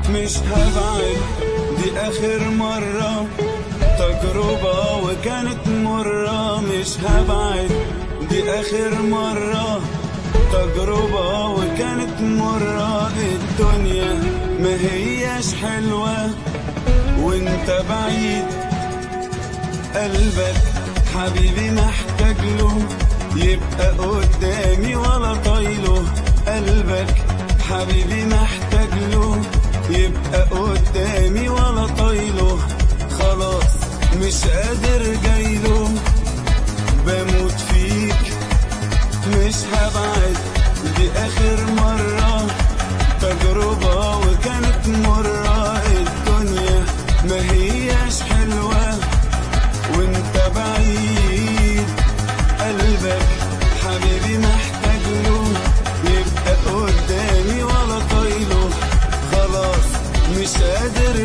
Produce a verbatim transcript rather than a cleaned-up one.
مش هبعد، دي آخر مرة، تجربة وكانت مرة. مش هبعد، دي آخر مرة، تجربة وكانت مرة. الدنيا ما هياش حلوة وانت بعيد، قلبك حبيبي محتاج له يبقى قدامي ولا طايله. قلبك حبيبي محتاج له يبقى قدامي ولا طايله. خلاص مش قادر جايله، بموت فيك مش هبعد، دي آخر مرة، تجربة وكانت مرة. الدنيا ما هياش حلوة وانت بعيد، قلبك حبيبي محتاج له يبقى قدامي ولا طايله. خلاص مش قادر